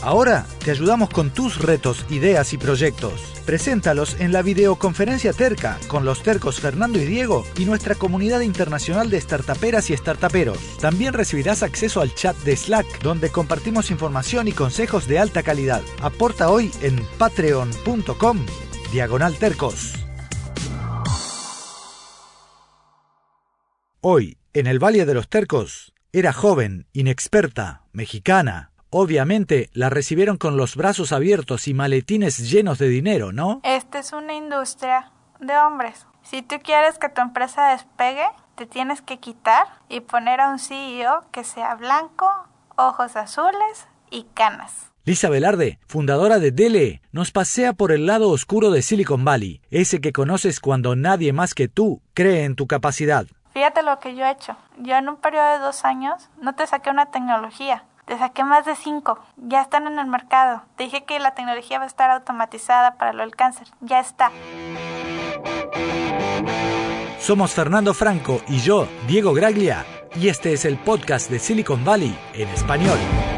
Ahora te ayudamos con tus retos, ideas y proyectos. Preséntalos en la videoconferencia Terca con los tercos Fernando y Diego y nuestra comunidad internacional de startuperas y startuperos. También recibirás acceso al chat de Slack, donde compartimos información y consejos de alta calidad. Aporta hoy en patreon.com/tercos. Hoy, en el Valle de los Tercos, era joven, inexperta, mexicana. Obviamente, la recibieron con los brazos abiertos y maletines llenos de dinero, ¿no? Esta es una industria de hombres. Si tú quieres que tu empresa despegue, te tienes que quitar y poner a un CEO que sea blanco, ojos azules y canas. Lisa Velarde, fundadora de DLE, nos pasea por el lado oscuro de Silicon Valley, ese que conoces cuando nadie más que tú cree en tu capacidad. Fíjate lo que yo he hecho. Yo en un periodo de 2 años no te saqué una tecnología. Te saqué más de 5. Ya están en el mercado. Te dije que la tecnología va a estar automatizada para lo del cáncer. Ya está. Somos Fernando Franco y yo, Diego Graglia, y este es el podcast de Silicon Valley en español.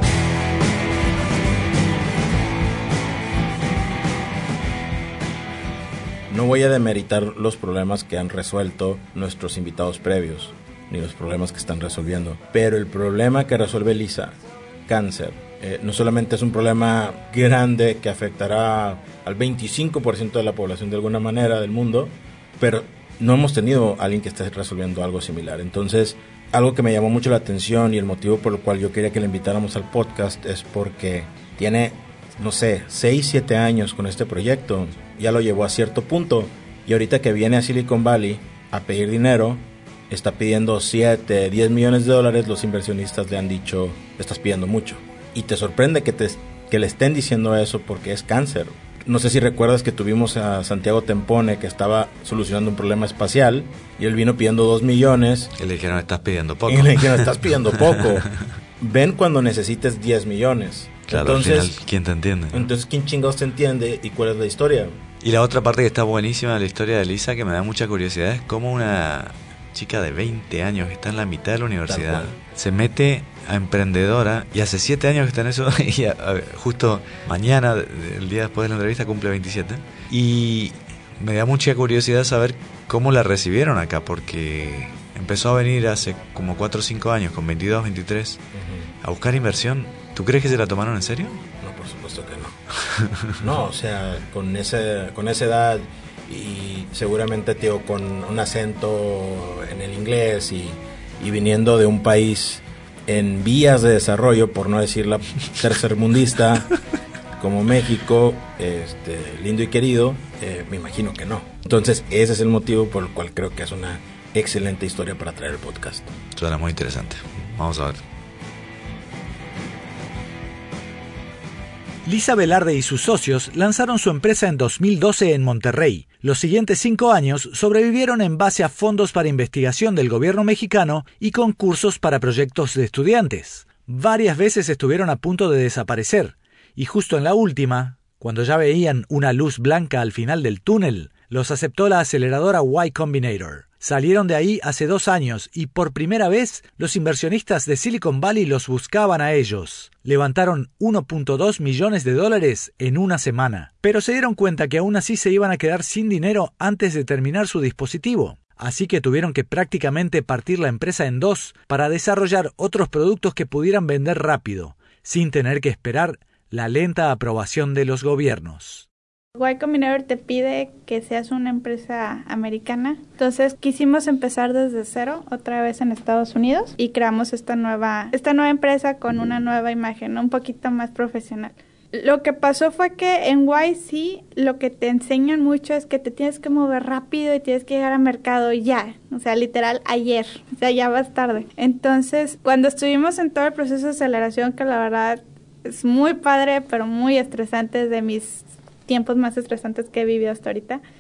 No voy a demeritar los problemas que han resuelto nuestros invitados previos, ni los problemas que están resolviendo. Pero el problema que resuelve Lisa, cáncer, no solamente es un problema grande que afectará al 25% de la población de alguna manera del mundo, pero no hemos tenido a alguien que esté resolviendo algo similar. Entonces, algo que me llamó mucho la atención y el motivo por el cual yo quería que la invitáramos al podcast es porque tiene, 6, 7 años con este proyecto. Ya lo llevó a cierto punto y ahorita que viene a Silicon Valley a pedir dinero, está pidiendo 7, 10 millones de dólares. Los inversionistas le han dicho, estás pidiendo mucho. Y te sorprende que le estén diciendo eso porque es cáncer. No sé si recuerdas que tuvimos a Santiago Tempone, que estaba solucionando un problema espacial, y él vino pidiendo 2 millones. Y le dijeron, estás pidiendo poco. Y le dijeron, estás pidiendo poco. Ven cuando necesites 10 millones. Claro, entonces, al final, ¿quién te entiende? Entonces, ¿quién chingados te entiende y cuál es la historia? Y la otra parte que está buenísima de la historia de Lisa, que me da mucha curiosidad, es cómo una chica de 20 años que está en la mitad de la universidad se mete a emprendedora, y hace 7 años que está en eso, y justo mañana, el día después de la entrevista, cumple 27. Y me da mucha curiosidad saber cómo la recibieron acá, porque empezó a venir hace como 4 o 5 años, con 22, 23, a buscar inversión. ¿Tú crees que se la tomaron en serio? No, por supuesto que no. No, o sea, con esa edad y seguramente, tío, con un acento en el inglés y viniendo de un país en vías de desarrollo, por no decir la tercermundista, como México, lindo y querido, me imagino que no. Entonces, ese es el motivo por el cual creo que es una excelente historia para traer el podcast. Suena muy interesante. Vamos a ver. Lisa Velarde y sus socios lanzaron su empresa en 2012 en Monterrey. Los siguientes 5 años sobrevivieron en base a fondos para investigación del gobierno mexicano y concursos para proyectos de estudiantes. Varias veces estuvieron a punto de desaparecer, y justo en la última, cuando ya veían una luz blanca al final del túnel, los aceptó la aceleradora Y Combinator. Salieron de ahí hace 2 años y por primera vez los inversionistas de Silicon Valley los buscaban a ellos. Levantaron $1.2 millones en una semana, pero se dieron cuenta que aún así se iban a quedar sin dinero antes de terminar su dispositivo. Así que tuvieron que prácticamente partir la empresa en 2 para desarrollar otros productos que pudieran vender rápido, sin tener que esperar la lenta aprobación de los gobiernos. Y Combinator te pide que seas una empresa americana. Entonces quisimos empezar desde cero, otra vez en Estados Unidos, y creamos esta nueva empresa con una nueva imagen, un poquito más profesional. Lo que pasó fue que en YC lo que te enseñan mucho es que te tienes que mover rápido y tienes que llegar al mercado ya, o sea, literal ayer, o sea, ya vas tarde. Entonces, cuando estuvimos en todo el proceso de aceleración, que la verdad es muy padre, pero muy estresante, de mis tiempos más estresantes que he vivido hasta ahorita,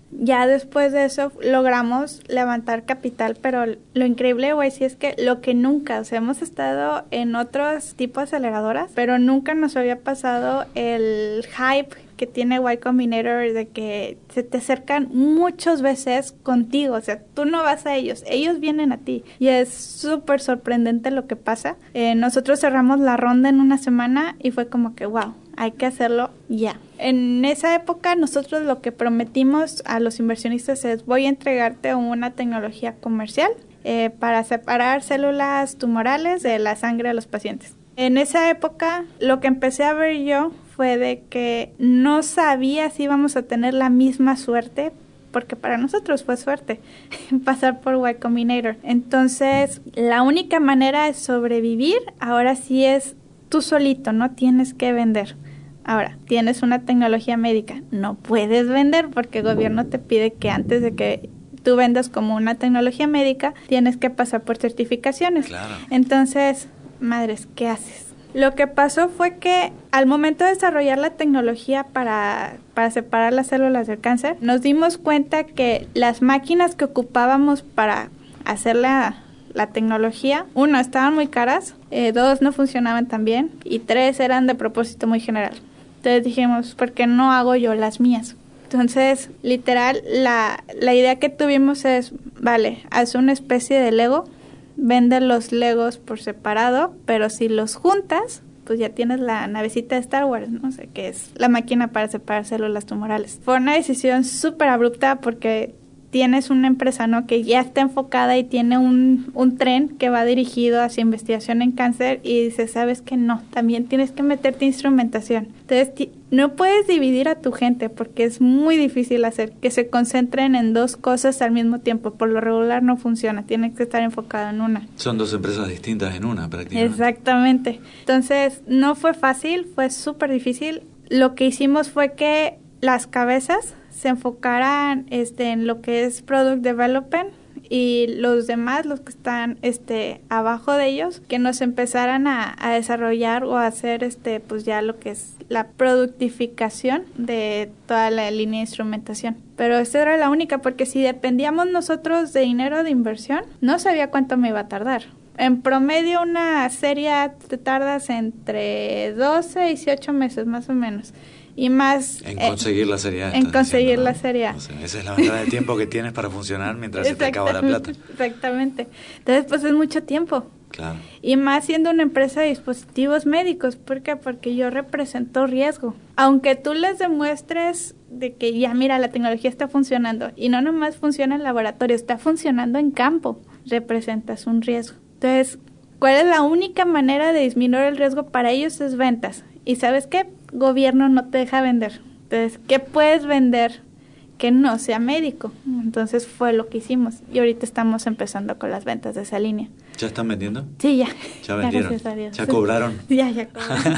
Ya después de eso logramos levantar capital, pero lo increíble, güey, sí es que lo que nunca, o sea, hemos estado en otros tipos de aceleradoras, pero nunca nos había pasado el hype que tiene Y Combinator de que se te acercan muchas veces contigo, o sea, tú no vas a ellos vienen a ti, y es súper sorprendente lo que pasa. Nosotros cerramos la ronda en una semana y fue como que, wow, hay que hacerlo ya. En esa época nosotros lo que prometimos a los inversionistas es: voy a entregarte una tecnología comercial para separar células tumorales de la sangre de los pacientes. En esa época lo que empecé a ver yo fue de que no sabía si íbamos a tener la misma suerte, porque para nosotros fue suerte pasar por Y Combinator. Entonces, la única manera de sobrevivir ahora sí es tú solito, no tienes que vender. Ahora, tienes una tecnología médica, no puedes vender porque el gobierno te pide que antes de que tú vendas como una tecnología médica, tienes que pasar por certificaciones. Claro. Entonces, madres, ¿qué haces? Lo que pasó fue que al momento de desarrollar la tecnología para separar las células del cáncer, nos dimos cuenta que las máquinas que ocupábamos para hacer la tecnología, 1, estaban muy caras, 2, no funcionaban tan bien, y 3, eran de propósito muy general. Entonces dijimos, ¿por qué no hago yo las mías? Entonces, literal, la idea que tuvimos es, vale, haz una especie de Lego, vende los Legos por separado, pero si los juntas, pues ya tienes la navecita de Star Wars, no sé, que es la máquina para separar células tumorales. Fue una decisión súper abrupta porque tienes una empresa, ¿no?, que ya está enfocada y tiene un tren que va dirigido hacia investigación en cáncer, y dices, sabes que no, también tienes que meterte instrumentación. Entonces, no puedes dividir a tu gente porque es muy difícil hacer que se concentren en 2 cosas al mismo tiempo. Por lo regular no funciona, tiene que estar enfocado en una. Son 2 empresas distintas en una, prácticamente. Exactamente. Entonces, no fue fácil, fue súper difícil. Lo que hicimos fue que las cabezas se enfocaran en lo que es Product Development, y los demás, los que están abajo de ellos, que nos empezaran a desarrollar o a hacer pues ya lo que es la productificación de toda la línea de instrumentación. Pero esta era la única, porque si dependíamos nosotros de dinero de inversión, no sabía cuánto me iba a tardar. En promedio una serie te tardas entre 12 y 18 meses más o menos. Y más en conseguir la serie A. En conseguir la serie A. O sea, esa es la ventana de tiempo que tienes para funcionar mientras se te acaba la plata. Exactamente. Entonces, pues es mucho tiempo. Claro. Y más siendo una empresa de dispositivos médicos. ¿Por qué? Porque yo represento riesgo. Aunque tú les demuestres de que ya, mira, la tecnología está funcionando, y no nomás funciona en laboratorio, está funcionando en campo, representas un riesgo. Entonces, ¿cuál es la única manera de disminuir el riesgo para ellos? Es ventas. ¿Y sabes qué? Gobierno no te deja vender. Entonces, ¿qué puedes vender que no sea médico? Entonces fue lo que hicimos, y ahorita estamos empezando con las ventas de esa línea. ¿Ya están vendiendo? Sí, ya. ¿Ya vendieron? Gracias a Dios. ¿Ya cobraron? Ya cobraron.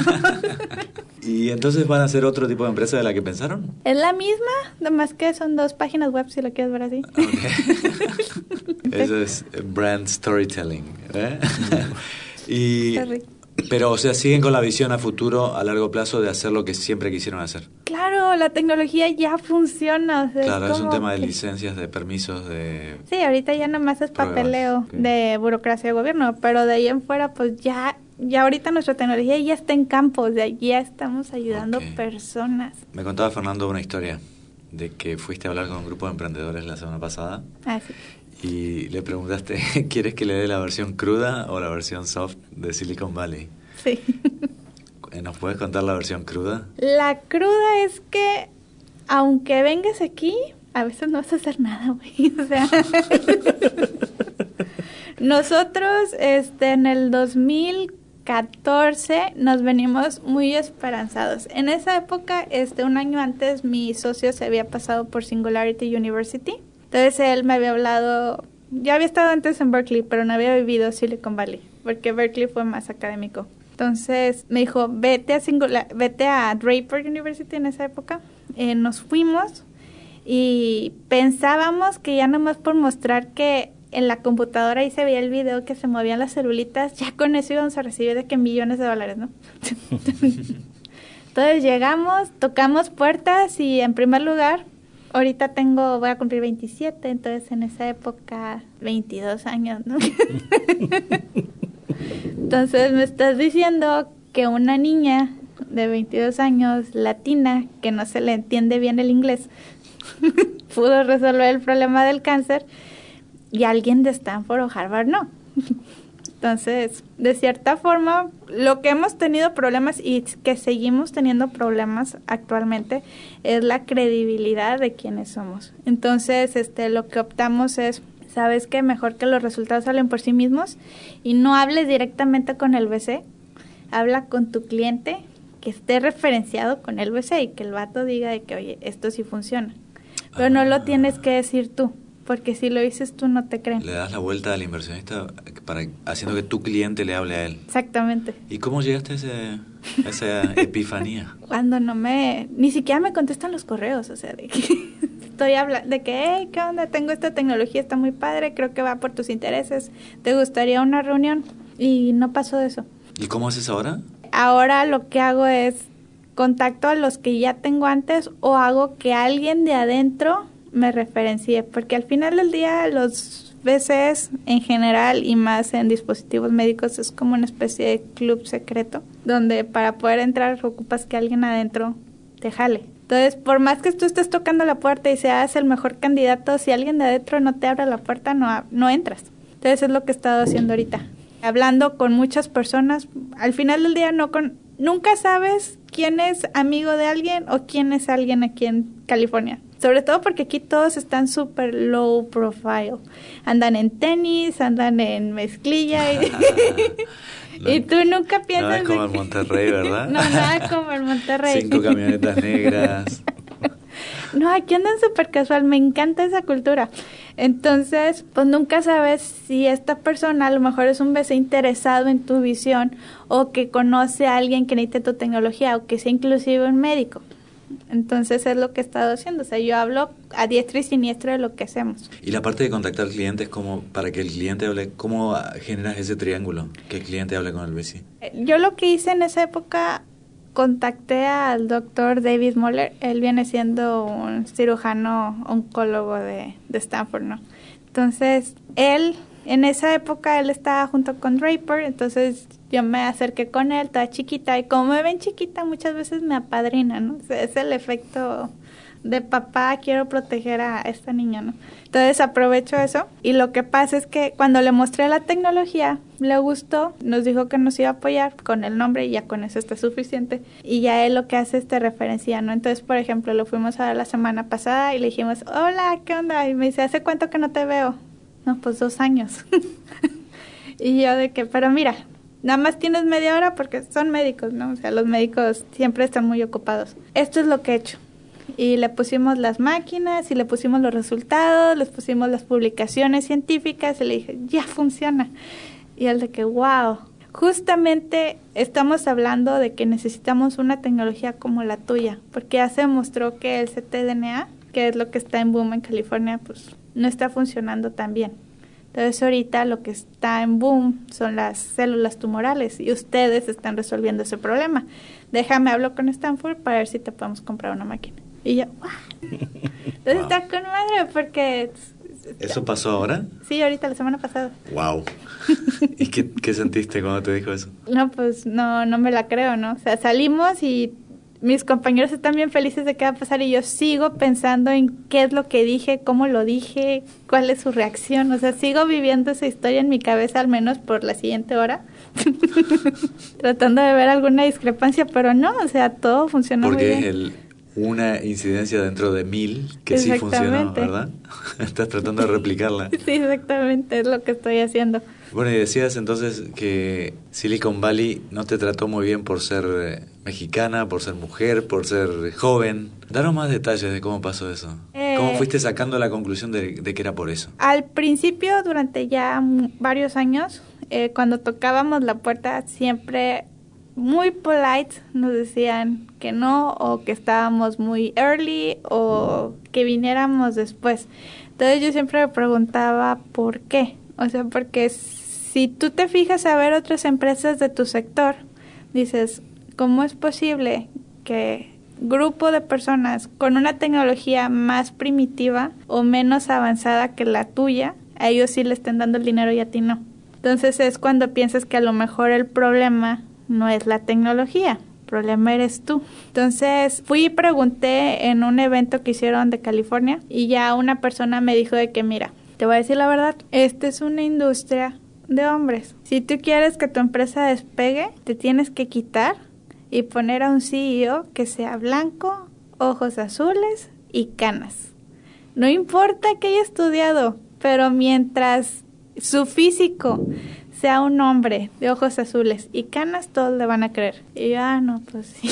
¿Y entonces van a ser otro tipo de empresa de la que pensaron? Es la misma, nomás que son 2 páginas web, si lo quieres ver así. Okay. Eso es brand storytelling, ¿eh? Pero, o sea, siguen con la visión a futuro, a largo plazo, de hacer lo que siempre quisieron hacer. Claro, la tecnología ya funciona. O sea, claro, es un tema de licencias, de permisos, de... Sí, ahorita ya nomás es papeleo de burocracia de gobierno, pero de ahí en fuera, pues ya ahorita nuestra tecnología ya está en campo, de allí ya estamos ayudando personas. Me contaba Fernando una historia de que fuiste a hablar con un grupo de emprendedores la semana pasada. Ah, sí. Y le preguntaste, ¿quieres que le dé la versión cruda o la versión soft de Silicon Valley? Sí. ¿Nos puedes contar la versión cruda? La cruda es que, aunque vengas aquí, a veces no vas a hacer nada, güey. O sea, nosotros en el 2014 nos venimos muy esperanzados. En esa época, un año antes, mi socio se había pasado por Singularity University. Entonces él me había hablado, ya había estado antes en Berkeley, pero no había vivido Silicon Valley, porque Berkeley fue más académico. Entonces me dijo, vete a Draper University en esa época. Nos fuimos y pensábamos que ya nomás por mostrar que en la computadora ahí se veía el video que se movían las celulitas, ya con eso íbamos a recibir de que millones de dólares, ¿no? Entonces llegamos, tocamos puertas y en primer lugar ahorita voy a cumplir 27, entonces en esa época 22 años, ¿no? Entonces me estás diciendo que una niña de 22 años, latina, que no se le entiende bien el inglés, pudo resolver el problema del cáncer y alguien de Stanford o Harvard no. Entonces, de cierta forma, lo que hemos tenido problemas y que seguimos teniendo problemas actualmente es la credibilidad de quienes somos. Entonces, lo que optamos es, ¿sabes qué? Mejor que los resultados hablen por sí mismos y no hables directamente con el VC, habla con tu cliente que esté referenciado con el VC y que el vato diga de que, oye, esto sí funciona. Pero no lo tienes que decir tú, porque si lo dices tú no te creen. Le das la vuelta al inversionista haciendo que tu cliente le hable a él. Exactamente. ¿Y cómo llegaste a esa epifanía? Cuando ni siquiera me contestan los correos, o sea, de que estoy hablando, de que, hey, ¿qué onda? Tengo esta tecnología, está muy padre, creo que va por tus intereses, ¿te gustaría una reunión? Y no pasó de eso. ¿Y cómo haces ahora? Ahora lo que hago es contacto a los que ya tengo antes o hago que alguien de adentro me referencie, porque al final del día los VCs en general y más en dispositivos médicos es como una especie de club secreto donde para poder entrar ocupas que alguien adentro te jale. Entonces, por más que tú estés tocando la puerta y seas el mejor candidato, si alguien de adentro no te abre la puerta, no entras. Entonces, es lo que he estado haciendo ahorita. Hablando con muchas personas, al final del día nunca sabes quién es amigo de alguien o quién es alguien aquí en California. Sobre todo porque aquí todos están súper low profile. Andan en tenis, andan en mezclilla y tú nunca piensas... Nada como en Monterrey, ¿verdad? No, nada como en Monterrey. 5 camionetas negras. No, aquí andan súper casual, me encanta esa cultura. Entonces, pues nunca sabes si esta persona a lo mejor es un VC interesado en tu visión o que conoce a alguien que necesite tu tecnología o que sea inclusive un médico. Entonces es lo que he estado haciendo, o sea, yo hablo a diestra y siniestra de lo que hacemos. Y la parte de contactar clientes, como para que el cliente hable, ¿cómo generas ese triángulo? Que el cliente hable con el VC. Yo lo que hice en esa época, contacté al doctor David Moller, él viene siendo un cirujano oncólogo de Stanford, ¿no? Entonces, en esa época él estaba junto con Draper, entonces yo me acerqué con él, toda chiquita, y como me ven chiquita, muchas veces me apadrinan, ¿no? O sea, es el efecto de papá, quiero proteger a esta niña, ¿no? Entonces aprovecho eso, y lo que pasa es que cuando le mostré la tecnología, le gustó, nos dijo que nos iba a apoyar con el nombre, y ya con eso está suficiente, y ya él lo que hace es te referencia, ¿no? Entonces, por ejemplo, lo fuimos a ver la semana pasada, y le dijimos, hola, ¿qué onda? Y me dice, ¿hace cuánto que no te veo? No, pues 2 años. Y yo de que, pero mira, nada más tienes media hora porque son médicos, ¿no? O sea, los médicos siempre están muy ocupados. Esto es lo que he hecho. Y le pusimos las máquinas y le pusimos los resultados, les pusimos las publicaciones científicas y le dije, ya funciona. Y él de que, wow. Justamente estamos hablando de que necesitamos una tecnología como la tuya, porque ya se demostró que el ctDNA, que es lo que está en boom en California, pues no está funcionando tan bien. Entonces ahorita lo que está en boom son las células tumorales y ustedes están resolviendo ese problema. Déjame hablo con Stanford para ver si te podemos comprar una máquina. Y yo, ¡wow! Entonces Wow. está con madre porque... ¿Eso pasó ahora? Sí, ahorita, la semana pasada. ¡Wow! ¿Y qué sentiste cuando te dijo eso? No, pues no me la creo, ¿no? O sea, salimos y mis compañeros están bien felices de qué va a pasar y yo sigo pensando en qué es lo que dije, cómo lo dije, cuál es su reacción. O sea, sigo viviendo esa historia en mi cabeza al menos por la siguiente hora. Tratando de ver alguna discrepancia, pero no, o sea, todo funcionó muy bien. Porque es una incidencia dentro de 1000 que sí funcionó, ¿verdad? Estás tratando de replicarla. Sí, exactamente, es lo que estoy haciendo. Bueno, y decías entonces que Silicon Valley no te trató muy bien por ser mexicana, por ser mujer, por ser joven. Danos más detalles de cómo pasó eso. ¿Cómo fuiste sacando la conclusión de que era por eso? Al principio, durante ya varios años, cuando tocábamos la puerta, siempre muy polite nos decían que no, o que estábamos muy early, o que viniéramos después. Entonces yo siempre me preguntaba ¿por qué? O sea, porque si tú te fijas a ver otras empresas de tu sector, dices, ¿cómo es posible que grupo de personas con una tecnología más primitiva o menos avanzada que la tuya, a ellos sí le estén dando el dinero y a ti no. Entonces es cuando piensas que a lo mejor el problema no es la tecnología, el problema eres tú. Entonces fui y pregunté en un evento que hicieron de California y ya una persona me dijo de que mira, te voy a decir la verdad, esta es una industria de hombres. Si tú quieres que tu empresa despegue, te tienes que quitar y poner a un CEO que sea blanco, ojos azules y canas. No importa que haya estudiado, pero mientras su físico sea un hombre de ojos azules y canas, todos le van a creer. Y yo, no, pues sí.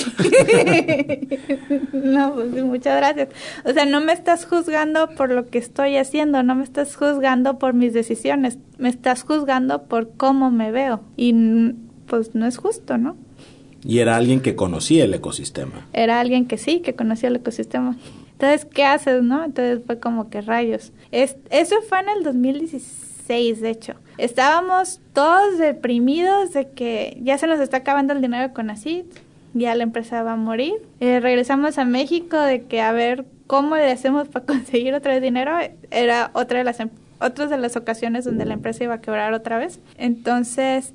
No, pues sí, muchas gracias. O sea, no me estás juzgando por lo que estoy haciendo, no me estás juzgando por mis decisiones, me estás juzgando por cómo me veo. Y pues no es justo, ¿no? Y era alguien que conocía el ecosistema. Era alguien que sí, que conocía el ecosistema. Entonces, ¿qué haces, no? Entonces fue como que rayos. Eso fue en el 2016, de hecho. Estábamos todos deprimidos de que ya se nos está acabando el dinero con Conacit, ya la empresa va a morir. Regresamos a México de que a ver cómo le hacemos para conseguir otra vez dinero. Era otras de las ocasiones donde la empresa iba a quebrar otra vez. Entonces,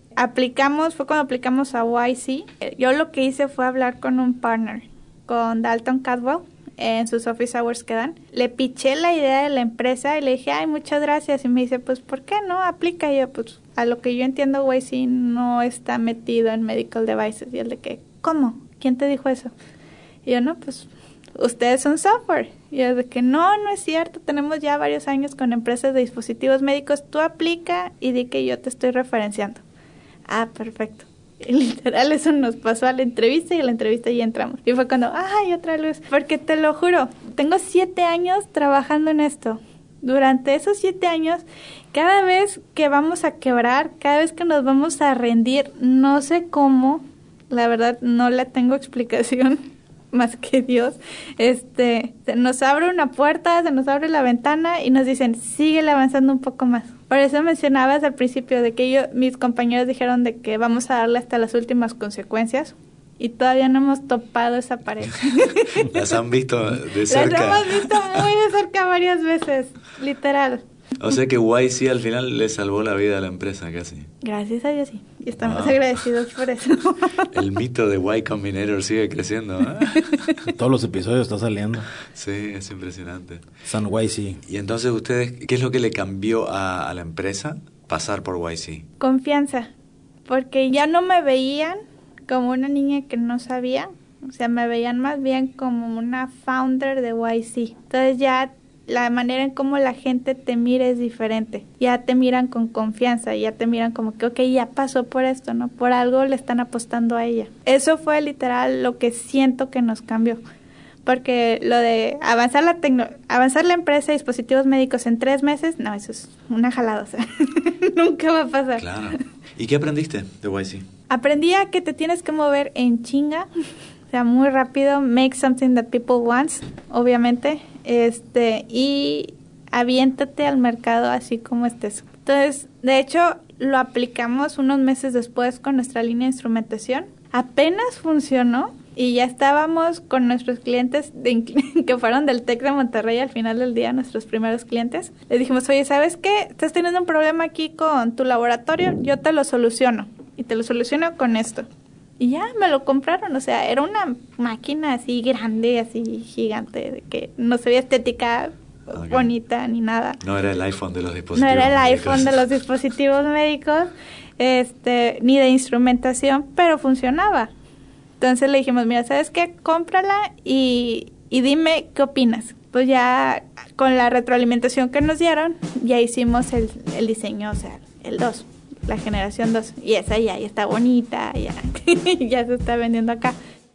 fue cuando aplicamos a YC. Yo lo que hice fue hablar con un partner, con Dalton Cadwell, en sus office hours que dan. Le piché la idea de la empresa y le dije, ay, muchas gracias. Y me dice, pues, ¿por qué no? Aplica. Y yo, pues, a lo que yo entiendo, YC no está metido en medical devices. Y él de que, ¿cómo? ¿Quién te dijo eso? Y yo, no, pues, ustedes son software. Y yo de que, no es cierto. Tenemos ya varios años con empresas de dispositivos médicos. Tú aplica y di que yo te estoy referenciando. Ah, perfecto. Y literal, eso nos pasó a la entrevista y a la entrevista ya entramos. Y fue cuando, ¡ay, otra luz! Porque te lo juro, tengo 7 años trabajando en esto. Durante esos 7 años, cada vez que vamos a quebrar, cada vez que nos vamos a rendir, no sé cómo, la verdad no la tengo explicación más que Dios, se nos abre una puerta, se nos abre la ventana y nos dicen, síguele avanzando un poco más. Por eso mencionabas al principio de que mis compañeros dijeron de que vamos a darle hasta las últimas consecuencias y todavía no hemos topado esa pared. Las han visto de cerca. Las hemos visto muy de cerca varias veces, literal. O sea que YC al final le salvó la vida a la empresa casi. Gracias a Dios, sí. Y estamos agradecidos por eso. El mito de Y Combinator sigue creciendo, ¿eh? Todos los episodios está saliendo. Sí, es impresionante. San YC. Y entonces ustedes, ¿qué es lo que le cambió a la empresa pasar por YC? Confianza. Porque ya no me veían como una niña que no sabía. O sea, me veían más bien como una founder de YC. Entonces ya la manera en cómo la gente te mira es diferente. Ya te miran con confianza, ya te miran como que, ok, ya pasó por esto, ¿no? Por algo le están apostando a ella. Eso fue literal lo que siento que nos cambió. Porque lo de avanzar la empresa de dispositivos médicos en 3 meses, no, eso es una jalada, o sea, nunca va a pasar. Claro. ¿Y qué aprendiste de YC? Aprendí a que te tienes que mover en chinga, o sea, muy rápido, make something that people want, obviamente, y aviéntate al mercado así como estés. Entonces, de hecho, lo aplicamos unos meses después con nuestra línea de instrumentación. Apenas funcionó y ya estábamos con nuestros clientes que fueron del TEC de Monterrey al final del día, nuestros primeros clientes. Les dijimos, oye, ¿sabes qué? Estás teniendo un problema aquí con tu laboratorio, yo te lo soluciono. Y te lo soluciono con esto. Y ya me lo compraron, o sea, era una máquina así grande, así gigante, de que no se veía estética bonita ni nada. No era el iPhone de los dispositivos médicos. No era el médicos. iPhone de los dispositivos médicos, ni de instrumentación, pero funcionaba. Entonces le dijimos, mira, ¿sabes qué? Cómprala y dime qué opinas. Pues ya con la retroalimentación que nos dieron, ya hicimos el diseño, o sea, el 2. La generación 2, y esa ya está bonita, ya se está vendiendo acá.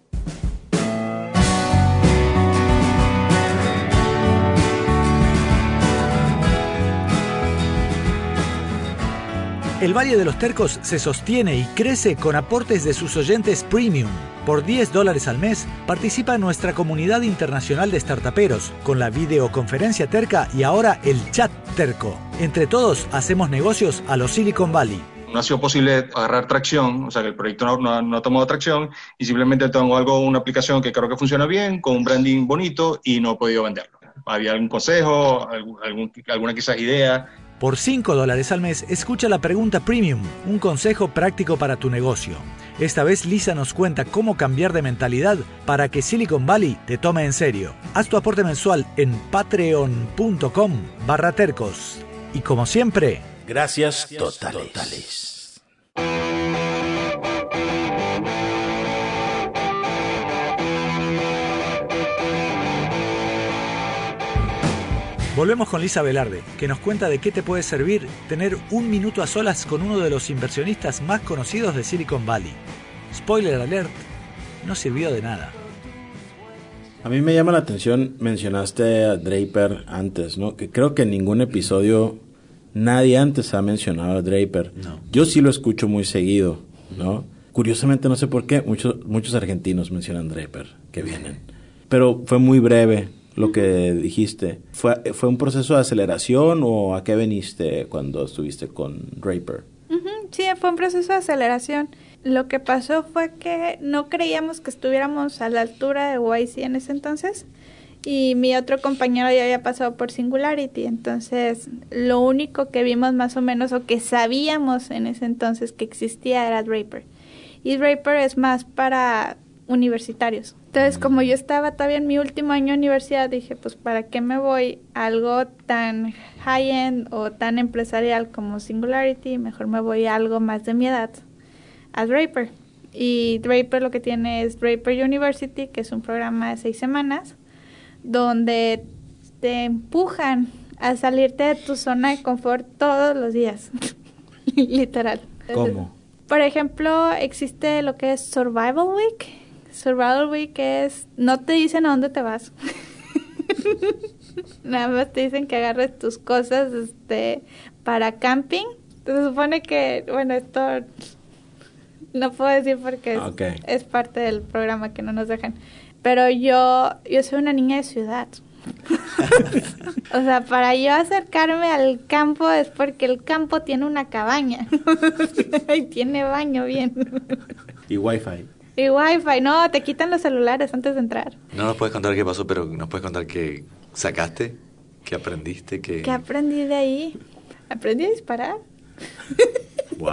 El Valle de los Tercos se sostiene y crece con aportes de sus oyentes premium. Por $10 al mes, participa en nuestra comunidad internacional de startuperos, con la videoconferencia Terca y ahora el chat Terco. Entre todos hacemos negocios a los Silicon Valley. no ha sido posible agarrar tracción, o sea que el proyecto no ha tomado tracción y simplemente tengo una aplicación que creo que funciona bien, con un branding bonito y no he podido venderlo. ¿Había algún consejo, alguna quizás idea? Por $5 al mes, escucha la pregunta Premium, un consejo práctico para tu negocio. Esta vez Lisa nos cuenta cómo cambiar de mentalidad para que Silicon Valley te tome en serio. Haz tu aporte mensual en patreon.com/tercos. Y como siempre, gracias totales. Volvemos con Lisa Velarde, que nos cuenta de qué te puede servir tener un minuto a solas con uno de los inversionistas más conocidos de Silicon Valley. Spoiler alert, no sirvió de nada. A mí me llama la atención, mencionaste a Draper antes, ¿no? Que creo que en ningún episodio nadie antes ha mencionado a Draper. No. Yo sí lo escucho muy seguido, ¿no? Curiosamente, no sé por qué, muchos argentinos mencionan Draper que vienen. Pero fue muy breve lo que dijiste. ¿Fue un proceso de aceleración o a qué veniste cuando estuviste con Draper? Sí, fue un proceso de aceleración. Lo que pasó fue que no creíamos que estuviéramos a la altura de YC en ese entonces y mi otro compañero ya había pasado por Singularity, entonces lo único que vimos más o menos o que sabíamos en ese entonces que existía era Draper. Y Draper es más para universitarios. Entonces, como yo estaba todavía en mi último año de universidad, dije, pues, ¿para qué me voy a algo tan high-end o tan empresarial como Singularity? Mejor me voy a algo más de mi edad, a Draper. Y Draper lo que tiene es Draper University, que es un programa de 6 semanas, donde te empujan a salirte de tu zona de confort todos los días. Literal. ¿Cómo? Por ejemplo, existe lo que es Survival Week. Survival Week es, no te dicen a dónde te vas. Nada más te dicen que agarres tus cosas para camping. Se supone que, bueno, esto no puedo decir porque es parte del programa que no nos dejan. Pero yo soy una niña de ciudad. O sea, para yo acercarme al campo es porque el campo tiene una cabaña. Y tiene baño bien. Y Wi-Fi. Y Wi-Fi, no, te quitan los celulares antes de entrar. No nos puedes contar qué pasó, pero nos puedes contar qué sacaste, qué aprendiste, qué... ¿Qué aprendí de ahí? Aprendí a disparar. Wow.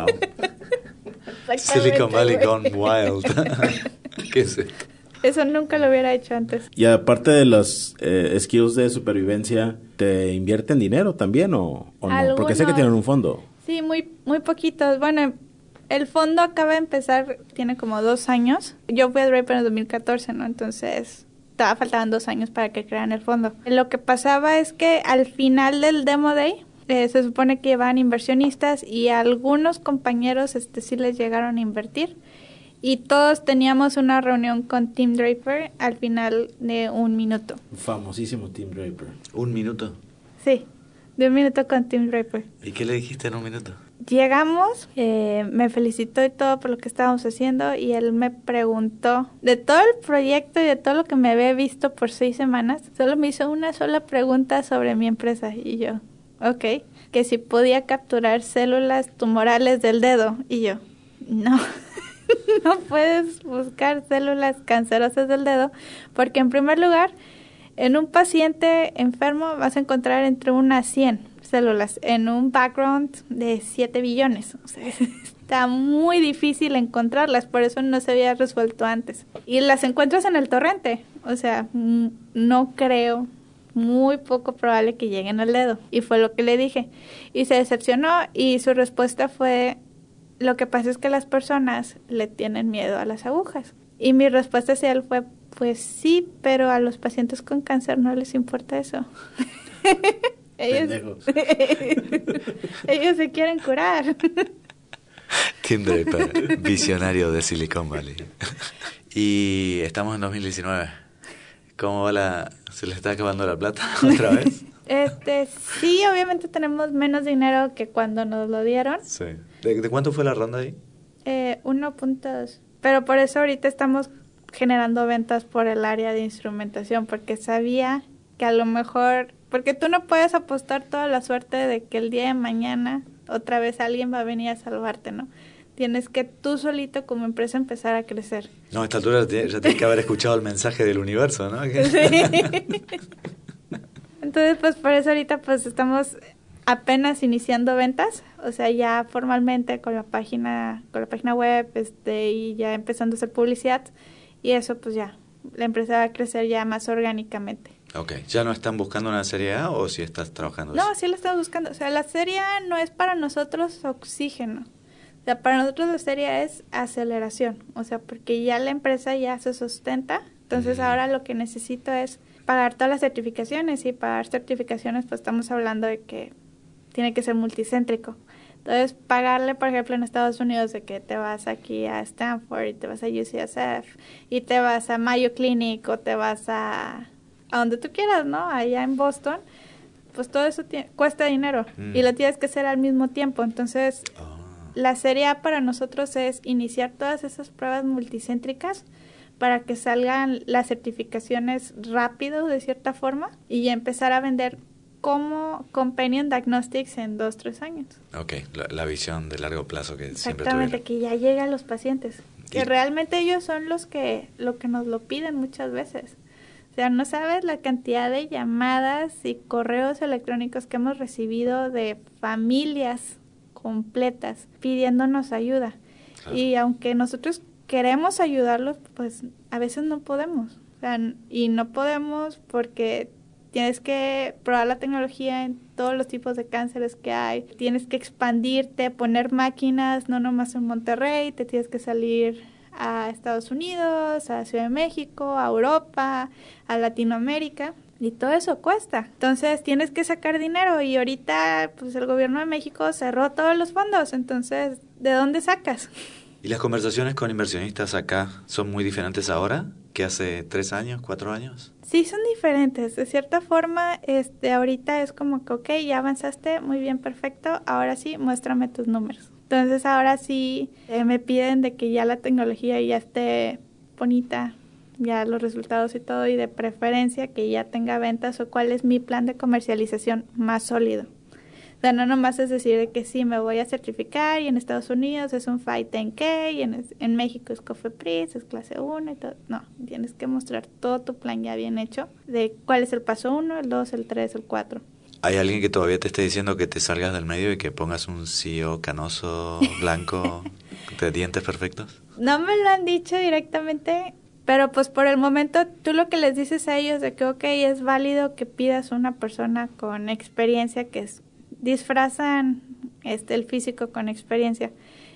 Silicon Valley gone wild. ¿Qué es esto? Eso nunca lo hubiera hecho antes. Y aparte de los skills de supervivencia, ¿te invierten dinero también o no? Algunos, porque sé que tienen un fondo. Sí, muy poquitos. Bueno, el fondo acaba de empezar, tiene como 2 años. Yo fui a Draper en 2014, ¿no? Entonces, faltaban 2 años para que crearan el fondo. Lo que pasaba es que al final del Demo Day, se supone que iban inversionistas y a algunos compañeros sí les llegaron a invertir. Y todos teníamos una reunión con Tim Draper al final de 1 minuto. Famosísimo Tim Draper. 1 minuto. Sí, de 1 minuto con Tim Draper. ¿Y qué le dijiste en 1 minuto? Llegamos, me felicitó y todo por lo que estábamos haciendo y él me preguntó de todo el proyecto y de todo lo que me había visto por 6 semanas. Solo me hizo una sola pregunta sobre mi empresa y yo, ok, que si podía capturar células tumorales del dedo y yo, no. No puedes buscar células cancerosas del dedo porque en primer lugar, en un paciente enfermo vas a encontrar entre unas 100 células en un background de 7 billones. O sea, está muy difícil encontrarlas, por eso no se había resuelto antes. Y las encuentras en el torrente, o sea, no creo, muy poco probable que lleguen al dedo. Y fue lo que le dije. Y se decepcionó y su respuesta fue... Lo que pasa es que las personas le tienen miedo a las agujas. Y mi respuesta hacia él fue, pues sí, pero a los pacientes con cáncer no les importa eso. ellos se quieren curar. Tim Draper, visionario de Silicon Valley. Y estamos en 2019. ¿Cómo va ¿Se le está acabando la plata otra vez? Sí, obviamente tenemos menos dinero que cuando nos lo dieron. Sí. ¿De cuánto fue la ronda ahí? 1.2. Pero por eso ahorita estamos generando ventas por el área de instrumentación, porque sabía que a lo mejor... Porque tú no puedes apostar toda la suerte de que el día de mañana otra vez alguien va a venir a salvarte, ¿no? Tienes que tú solito como empresa empezar a crecer. No, a esta altura ya tienes que haber escuchado el mensaje del universo, ¿no? Sí. Entonces, pues por eso ahorita pues estamos apenas iniciando ventas, o sea, ya formalmente con la página web, y ya empezando a hacer publicidad, y eso pues ya, la empresa va a crecer ya más orgánicamente. Ok, ¿ya no están buscando una serie A o si estás trabajando No, eso? sí la estamos buscando, o sea, la serie A no es para nosotros oxígeno, o sea, para nosotros la serie A es aceleración, o sea, porque ya la empresa ya se sustenta, entonces ahora lo que necesito es pagar todas las certificaciones, y pagar certificaciones pues estamos hablando de que tiene que ser multicéntrico. Entonces, pagarle, por ejemplo, en Estados Unidos, de que te vas aquí a Stanford y te vas a UCSF y te vas a Mayo Clinic o te vas a donde tú quieras, ¿no? Allá en Boston, pues todo eso cuesta dinero y lo tienes que hacer al mismo tiempo. Entonces, la serie A para nosotros es iniciar todas esas pruebas multicéntricas para que salgan las certificaciones rápido, de cierta forma, y ya empezar a vender como Companion Diagnostics en 2-3 años. Ok, la visión de largo plazo que siempre Exactamente, tuvieron. que ya llega a los pacientes. Que realmente ellos son lo que nos lo piden muchas veces. O sea, no sabes la cantidad de llamadas y correos electrónicos que hemos recibido de familias completas pidiéndonos ayuda. Claro. Y aunque nosotros queremos ayudarlos, pues a veces no podemos. O sea, y no podemos porque tienes que probar la tecnología en todos los tipos de cánceres que hay. Tienes que expandirte, poner máquinas, no nomás en Monterrey. Te tienes que salir a Estados Unidos, a Ciudad de México, a Europa, a Latinoamérica. Y todo eso cuesta. Entonces tienes que sacar dinero. Y ahorita pues el gobierno de México cerró todos los fondos. Entonces, ¿de dónde sacas? ¿Y las conversaciones con inversionistas acá son muy diferentes ahora que hace 3 años, 4 años? Sí, son diferentes. De cierta forma, ahorita es como que, ok, ya avanzaste, muy bien, perfecto, ahora sí, muéstrame tus números. Entonces, ahora sí me piden de que ya la tecnología ya esté bonita, ya los resultados y todo, y de preferencia que ya tenga ventas o cuál es mi plan de comercialización más sólido. O sea, no nomás es decir de que sí, me voy a certificar y en Estados Unidos es un 510K y en México es COFEPRIS, es clase 1 y todo. No, tienes que mostrar todo tu plan ya bien hecho de cuál es el paso 1, el 2, el 3, el 4. ¿Hay alguien que todavía te esté diciendo que te salgas del medio y que pongas un CEO canoso, blanco, de dientes perfectos? No me lo han dicho directamente, pero pues por el momento tú lo que les dices a ellos de que ok, es válido que pidas una persona con experiencia que disfrazan el físico con experiencia.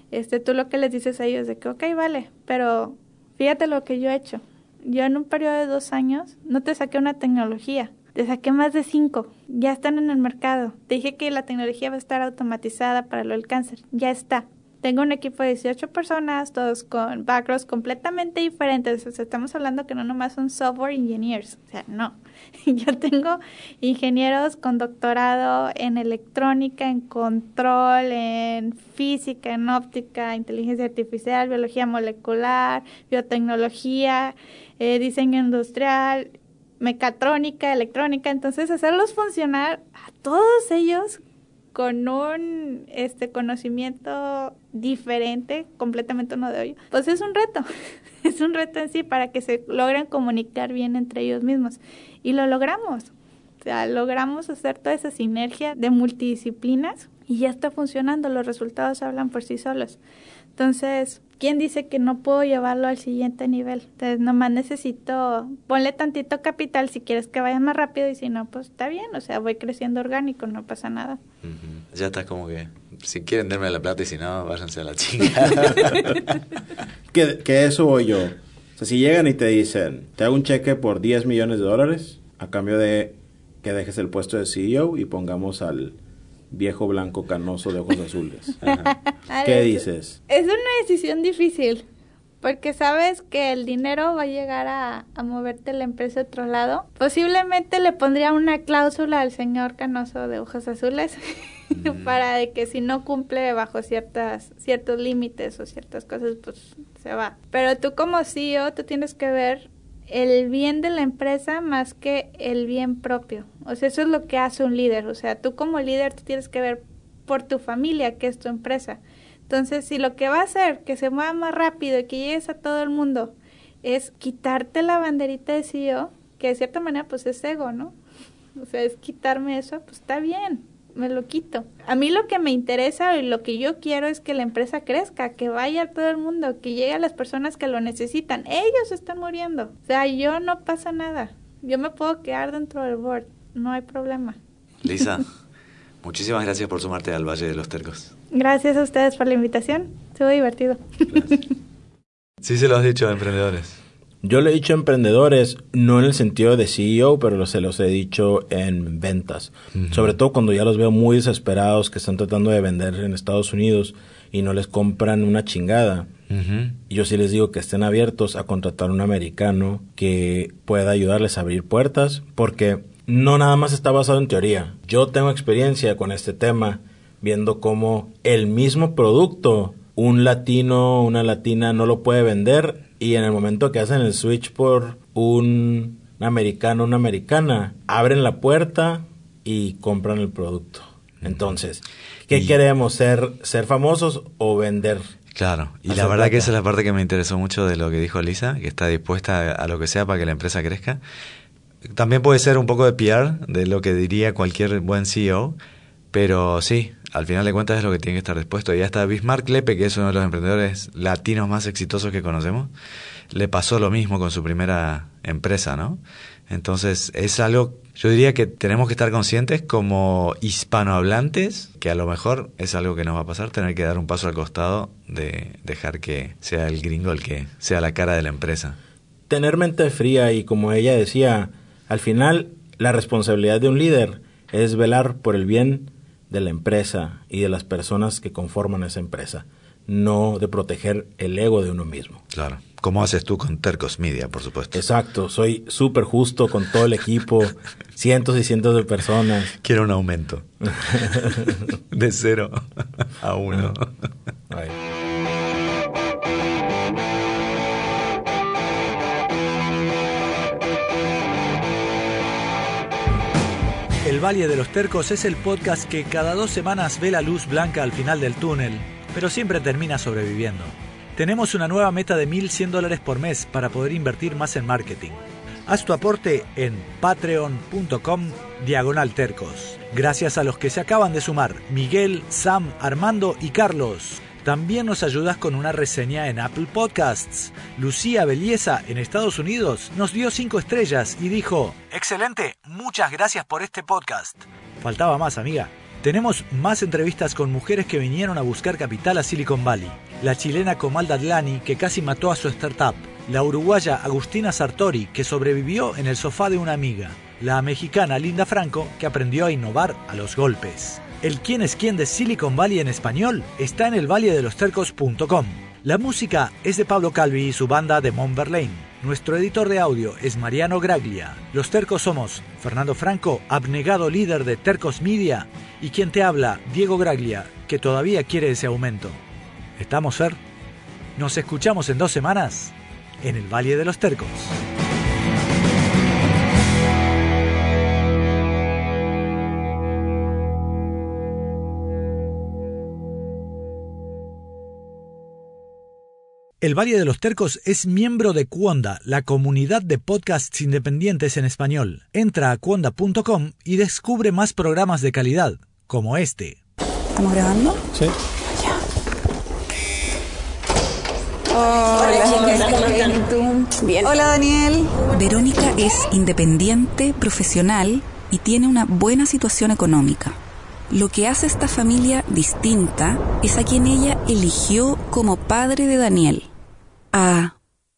Tú lo que les dices a ellos de que ok, vale, pero fíjate lo que yo he hecho. Yo en un periodo de 2 años no te saqué una tecnología, te saqué más de 5. Ya están en el mercado. Te dije que la tecnología va a estar automatizada para lo del cáncer. Ya está. Tengo un equipo de 18 personas, todos con backgrounds completamente diferentes. O sea, estamos hablando que no nomás son software engineers. O sea, no. Yo tengo ingenieros con doctorado en electrónica, en control, en física, en óptica, inteligencia artificial, biología molecular, biotecnología, diseño industrial, mecatrónica, electrónica. Entonces, hacerlos funcionar a todos ellos con un conocimiento diferente, completamente uno de ellos, pues es un reto. Es un reto en sí para que se logren comunicar bien entre ellos mismos. Y lo logramos. O sea, logramos hacer toda esa sinergia de multidisciplinas y ya está funcionando. Los resultados hablan por sí solos. Entonces, ¿quién dice que no puedo llevarlo al siguiente nivel? Entonces, nomás necesito, ponle tantito capital si quieres que vaya más rápido y si no, pues está bien. O sea, voy creciendo orgánico, no pasa nada. Uh-huh. Ya está como que, si quieren darme la plata y si no, váyanse a la chingada. que eso voy yo. O sea, si llegan y te dicen, te hago un cheque por $10 millones a cambio de que dejes el puesto de CEO y pongamos al viejo blanco canoso de ojos azules. Ajá. ¿Qué dices? Es una decisión difícil, porque sabes que el dinero va a llegar a moverte la empresa a otro lado. Posiblemente le pondría una cláusula al señor canoso de ojos azules para de que si no cumple bajo ciertos límites o ciertas cosas, pues se va. Pero tú como CEO, tú tienes que ver el bien de la empresa más que el bien propio. O sea, eso es lo que hace un líder. O sea, tú como líder, tú tienes que ver por tu familia, que es tu empresa. Entonces, si lo que va a hacer que se mueva más rápido y que llegues a todo el mundo es quitarte la banderita de CEO, que de cierta manera pues es ego, ¿no? O sea, es quitarme eso, pues está bien, me lo quito. A mí lo que me interesa y lo que yo quiero es que la empresa crezca, que vaya a todo el mundo, que llegue a las personas que lo necesitan. Ellos están muriendo. O sea, yo no pasa nada. Yo me puedo quedar dentro del board, no hay problema. Lisa, muchísimas gracias por sumarte al Valle de los Tercos. Gracias a ustedes por la invitación, estuvo divertido. Gracias. Sí se lo has dicho a emprendedores. Yo le he dicho a emprendedores, no en el sentido de CEO, pero se los he dicho en ventas. Uh-huh. Sobre todo cuando ya los veo muy desesperados, que están tratando de vender en Estados Unidos y no les compran una chingada. Uh-huh. Yo sí les digo que estén abiertos a contratar un americano que pueda ayudarles a abrir puertas, porque no nada más está basado en teoría. Yo tengo experiencia con este tema, viendo cómo el mismo producto, un latino, una latina no lo puede vender, y en el momento que hacen el switch por un americano, una americana, abren la puerta y compran el producto. Entonces, ¿qué queremos? ¿Ser famosos o vender? Claro, y la verdad que esa es la parte que me interesó mucho de lo que dijo Lisa, que está dispuesta a lo que sea para que la empresa crezca. También puede ser un poco de PR, de lo que diría cualquier buen CEO, pero sí, al final de cuentas es lo que tiene que estar dispuesto. Y hasta Bismarck Lepe, que es uno de los emprendedores latinos más exitosos que conocemos, le pasó lo mismo con su primera empresa, ¿no? Entonces es algo, yo diría que tenemos que estar conscientes como hispanohablantes, que a lo mejor es algo que nos va a pasar, tener que dar un paso al costado de dejar que sea el gringo el que sea la cara de la empresa. Tener mente fría y, como ella decía, al final la responsabilidad de un líder es velar por el bien de la empresa y de las personas que conforman esa empresa, no de proteger el ego de uno mismo. Claro, como haces tú con Tercos Media, por supuesto. Exacto, soy súper justo con todo el equipo, cientos y cientos de personas. Quiero un aumento de 0 a 1. Ay. El Valle de los Tercos es el podcast que cada 2 semanas ve la luz blanca al final del túnel, pero siempre termina sobreviviendo. Tenemos una nueva meta de $1,100 por mes para poder invertir más en marketing. Haz tu aporte en patreon.com/tercos. Gracias a los que se acaban de sumar: Miguel, Sam, Armando y Carlos. También nos ayudas con una reseña en Apple Podcasts. Lucía Belleza, en Estados Unidos, nos dio 5 estrellas y dijo: excelente, muchas gracias por este podcast. Faltaba más, amiga. Tenemos más entrevistas con mujeres que vinieron a buscar capital a Silicon Valley. La chilena Comal Datlani, que casi mató a su startup. La uruguaya Agustina Sartori, que sobrevivió en el sofá de una amiga. La mexicana Linda Franco, que aprendió a innovar a los golpes. El quién es quién de Silicon Valley en español está en elvalledelostercos.com. La música es de Pablo Calvi y su banda de Mont Verlaine. Nuestro editor de audio es Mariano Graglia. Los Tercos somos Fernando Franco, abnegado líder de Tercos Media, y quien te habla, Diego Graglia, que todavía quiere ese aumento. ¿Estamos, Fer? Nos escuchamos en 2 semanas en el Valle de los Tercos. El Valle de los Tercos es miembro de Cuonda, la comunidad de podcasts independientes en español. Entra a cuonda.com y descubre más programas de calidad, como este. ¿Estamos grabando? Sí. Ya. Hola, chicas. ¿Tú? Bien. Hola, Daniel. Verónica es independiente, profesional y tiene una buena situación económica. Lo que hace esta familia distinta es a quien ella eligió como padre de Daniel. A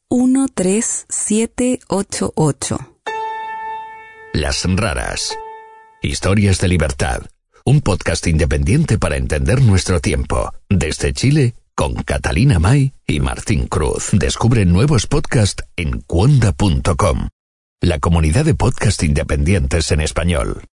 13788. Las Raras. Historias de libertad. Un podcast independiente para entender nuestro tiempo. Desde Chile, con Catalina May y Martín Cruz. Descubre nuevos podcasts en cuonda.com. La comunidad de podcast independientes en español.